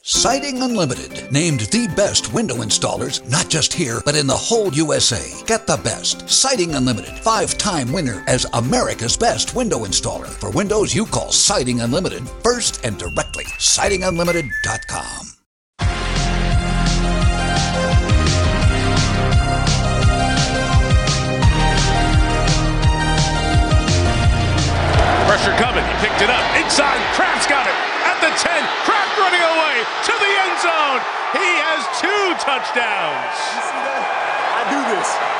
Siding Unlimited, named the best window installers, not just here, but in the whole USA. Get the best. Siding Unlimited, 5-time winner as America's best window installer. For windows you call Siding Unlimited first and directly. SidingUnlimited.com. Pressure coming. He picked it up. Inside. Kraft's got it. At the 10. Kraft running away to the end zone. He has 2 touchdowns. You see that? I do this.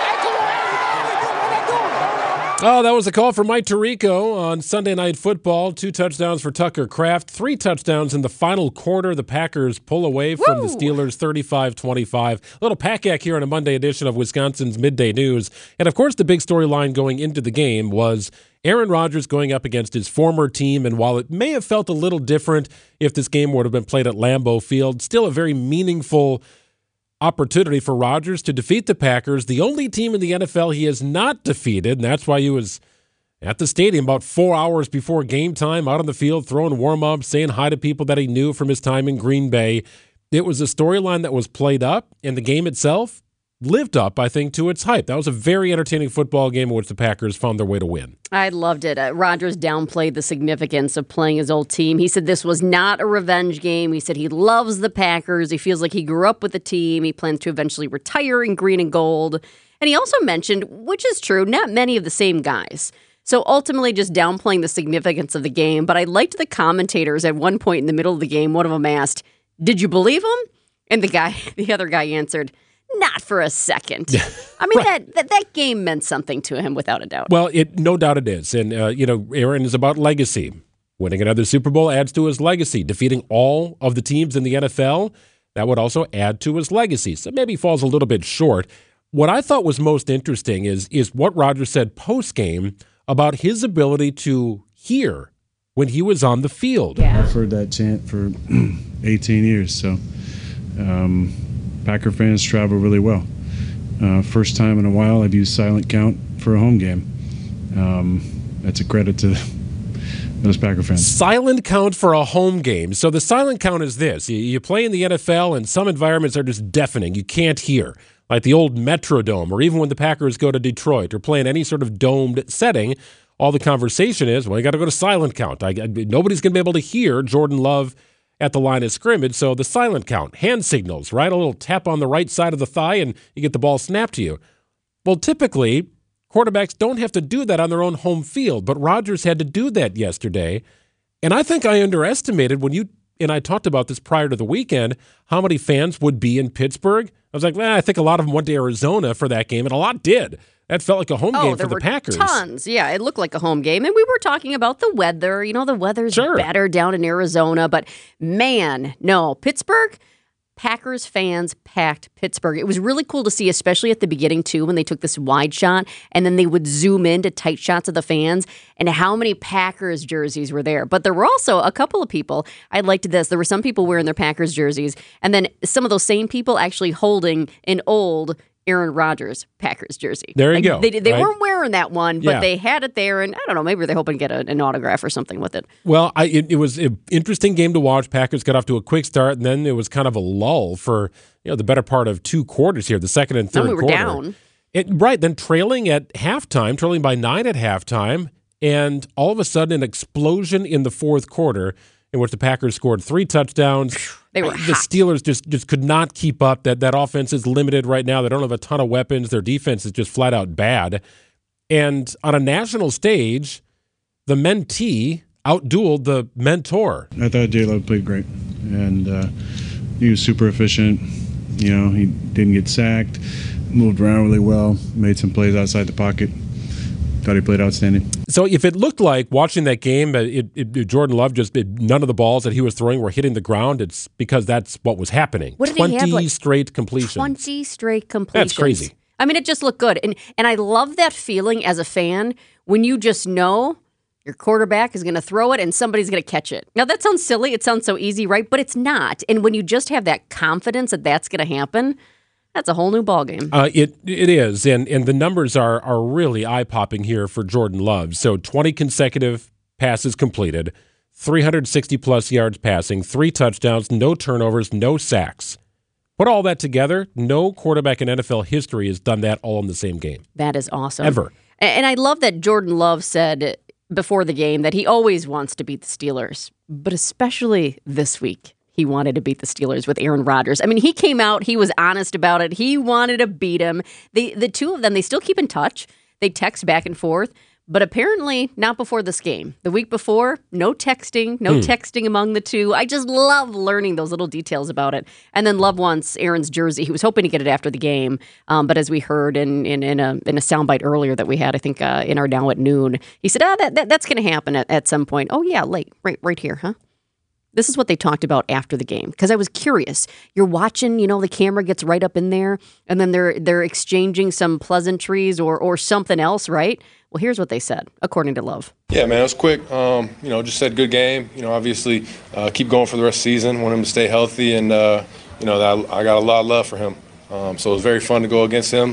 Oh, that was a call for Mike Tirico on Sunday Night Football. 2 touchdowns for Tucker Kraft. 3 touchdowns in the final quarter. The Packers pull away from the Steelers 35-25. A little Pack-Ack here on a Monday edition of Wisconsin's Midday News. And, of course, the big storyline going into the game was Aaron Rodgers going up against his former team. And while it may have felt a little different if this game would have been played at Lambeau Field, still a very meaningful opportunity for Rodgers to defeat the Packers, the only team in the NFL he has not defeated, and that's why he was at the stadium about 4 hours before game time, out on the field, throwing warm-ups, saying hi to people that he knew from his time in Green Bay. It was a storyline that was played up, and the game itself lived up, I think, to its hype. That was a very entertaining football game in which the Packers found their way to win. I loved it. Rodgers downplayed the significance of playing his old team. He said this was not a revenge game. He said he loves the Packers. He feels like he grew up with the team. He plans to eventually retire in green and gold. And he also mentioned, which is true, not many of the same guys. So ultimately just downplaying the significance of the game. But I liked the commentators at one point in the middle of the game. One of them asked, "Did you believe him?" And the other guy answered, "Not for a second." I mean, right. that game meant something to him without a doubt. Well, no doubt it is. And, Aaron is about legacy. Winning another Super Bowl adds to his legacy. Defeating all of the teams in the NFL, that would also add to his legacy. So maybe he falls a little bit short. What I thought was most interesting is what Rodgers said post-game about his ability to hear when he was on the field. Yeah. I've heard that chant for 18 years, so Packer fans travel really well. First time in a while I've used silent count for a home game. That's a credit to those Packer fans. Silent count for a home game. So the silent count is this. You play in the NFL and some environments are just deafening. You can't hear. Like the old Metrodome, or even when the Packers go to Detroit or play in any sort of domed setting, all the conversation is, well, you got to go to silent count. Nobody's going to be able to hear Jordan Love at the line of scrimmage, so the silent count, hand signals, right? A little tap on the right side of the thigh and you get the ball snapped to you. Well, typically, quarterbacks don't have to do that on their own home field, but Rodgers had to do that yesterday. And I think I underestimated and I talked about this prior to the weekend, how many fans would be in Pittsburgh. I was like, I think a lot of them went to Arizona for that game, and a lot did. That felt like a home game for the Packers. Tons. Yeah, it looked like a home game. And we were talking about the weather. You know, the weather's better down in Arizona. But, man, no. Pittsburgh, Packers fans packed Pittsburgh. It was really cool to see, especially at the beginning, too, when they took this wide shot. And then they would zoom into tight shots of the fans and how many Packers jerseys were there. But there were also a couple of people. I liked this. There were some people wearing their Packers jerseys. And then some of those same people actually holding an old Aaron Rodgers Packers jersey. There you go. They weren't wearing that one, but they had it there, and I don't know, maybe they're hoping to get an autograph or something with it. Well, it was an interesting game to watch. Packers got off to a quick start, and then it was kind of a lull for the better part of 2 quarters here, the second and third quarter. We were down. Then trailing at halftime, trailing by 9 at halftime, and all of a sudden an explosion in the fourth quarter in which the Packers scored 3 touchdowns. They were The hot. Steelers just could not keep up. That offense is limited right now. They don't have a ton of weapons. Their defense is just flat out bad. And on a national stage, the mentee outdueled the mentor. I thought J-Lo played great, and he was super efficient. He didn't get sacked, moved around really well, made some plays outside the pocket. Thought he played outstanding. So if it looked like watching that game, Jordan Love none of the balls that he was throwing were hitting the ground, it's because that's what was happening. What did he have, 20 straight completions. 20 straight completions. That's crazy. I mean, it just looked good. And I love that feeling as a fan when you just know your quarterback is going to throw it and somebody's going to catch it. Now, that sounds silly. It sounds so easy, right? But it's not. And when you just have that confidence that that's going to happen, that's a whole new ballgame. It is, and the numbers are really eye-popping here for Jordan Love. So 20 consecutive passes completed, 360-plus yards passing, 3 touchdowns, no turnovers, no sacks. Put all that together, no quarterback in NFL history has done that all in the same game. That is awesome. Ever. And I love that Jordan Love said before the game that he always wants to beat the Steelers, but especially this week. He wanted to beat the Steelers with Aaron Rodgers. I mean, he came out, he was honest about it. He wanted to beat him. The two of them, they still keep in touch. They text back and forth, but apparently not before this game. The week before, no texting among the two. I just love learning those little details about it. And then Love wants Aaron's jersey. He was hoping to get it after the game, but as we heard in a soundbite earlier that we had, I think in our Now at Noon, he said, that's going to happen at some point. Oh yeah, right here, huh? This is what they talked about after the game, because I was curious. You're watching, the camera gets right up in there, and then they're exchanging some pleasantries or something else, right? Well, here's what they said, according to Love. Yeah, man, it was quick. Just said good game. Obviously, keep going for the rest of the season. Want him to stay healthy, and I got a lot of love for him. So it was very fun to go against him,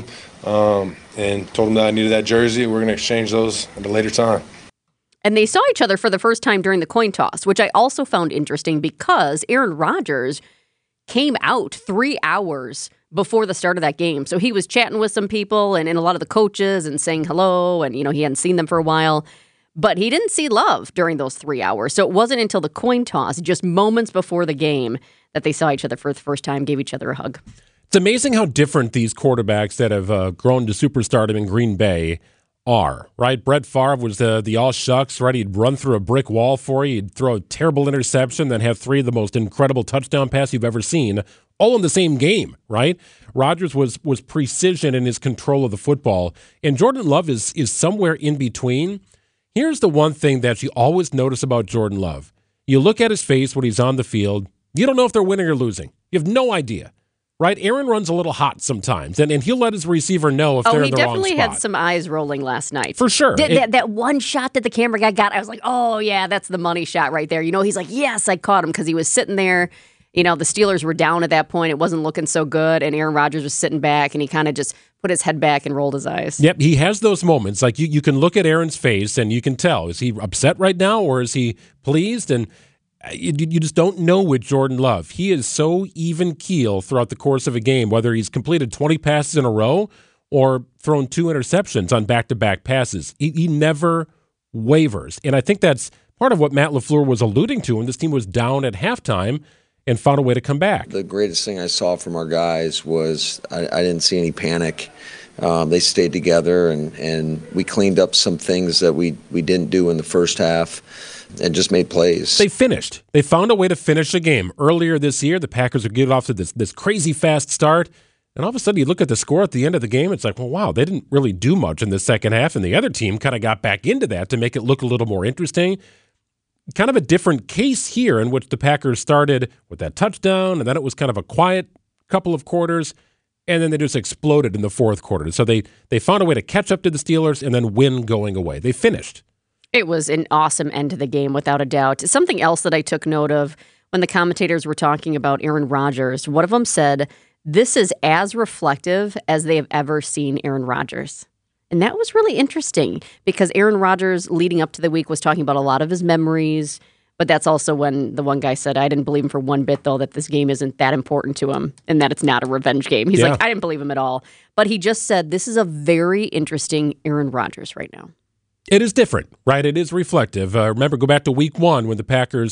and told him that I needed that jersey. We're going to exchange those at a later time. And they saw each other for the first time during the coin toss, which I also found interesting because Aaron Rodgers came out 3 hours before the start of that game. So he was chatting with some people and a lot of the coaches and saying hello, and he hadn't seen them for a while. But he didn't see Love during those 3 hours. So it wasn't until the coin toss, just moments before the game, that they saw each other for the first time, gave each other a hug. It's amazing how different these quarterbacks that have grown to superstardom in Green Bay are, right? Brett Favre was the all shucks, right? He'd run through a brick wall for you. He'd throw a terrible interception, then have 3 of the most incredible touchdown passes you've ever seen, all in the same game, right? Rodgers was precision in his control of the football, and Jordan Love is somewhere in between. Here's the one thing that you always notice about Jordan Love. You look at his face when he's on the field, you don't know if they're winning or losing. You have no idea. Right, Aaron runs a little hot sometimes, and he'll let his receiver know if they're in the wrong spot. He definitely had some eyes rolling last night. For sure. That one shot that the camera guy got, I was like, oh, yeah, that's the money shot right there. He's like, yes, I caught him, because he was sitting there. The Steelers were down at that point. It wasn't looking so good, and Aaron Rodgers was sitting back, and he kind of just put his head back and rolled his eyes. Yep, he has those moments. Like, you can look at Aaron's face, and you can tell, is he upset right now, or is he pleased? And you just don't know with Jordan Love. He is so even keel throughout the course of a game, whether he's completed 20 passes in a row or thrown 2 interceptions on back-to-back passes. He never wavers. And I think that's part of what Matt LaFleur was alluding to when this team was down at halftime and found a way to come back. The greatest thing I saw from our guys was I didn't see any panic. They stayed together, and we cleaned up some things that we didn't do in the first half and just made plays. They finished. They found a way to finish a game. Earlier this year, the Packers would get off to this crazy fast start, and all of a sudden you look at the score at the end of the game, it's like, well, wow, they didn't really do much in the second half, and the other team kind of got back into that to make it look a little more interesting. Kind of a different case here in which the Packers started with that touchdown, and then it was kind of a quiet couple of quarters, and then they just exploded in the fourth quarter. So they found a way to catch up to the Steelers and then win going away. They finished. It was an awesome end to the game, without a doubt. Something else that I took note of when the commentators were talking about Aaron Rodgers, one of them said, this is as reflective as they have ever seen Aaron Rodgers. And that was really interesting because Aaron Rodgers, leading up to the week, was talking about a lot of his memories. But that's also when the one guy said, I didn't believe him for one bit, though, that this game isn't that important to him and that it's not a revenge game. He's like, I didn't believe him at all. But he just said, this is a very interesting Aaron Rodgers right now. It is different, right? It is reflective. Remember, go back to week 1 when when the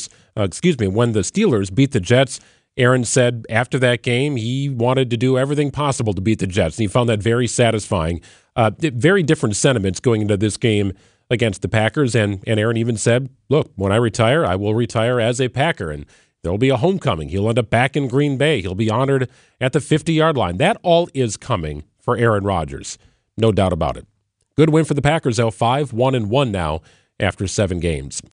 Steelers beat the Jets. Aaron said after that game he wanted to do everything possible to beat the Jets, and he found that very satisfying. Very different sentiments going into this game against the Packers, and Aaron even said, look, when I retire, I will retire as a Packer, and there will be a homecoming. He'll end up back in Green Bay. He'll be honored at the 50-yard line. That all is coming for Aaron Rodgers, no doubt about it. Good win for the Packers, though, 5-1-1 now after 7 games.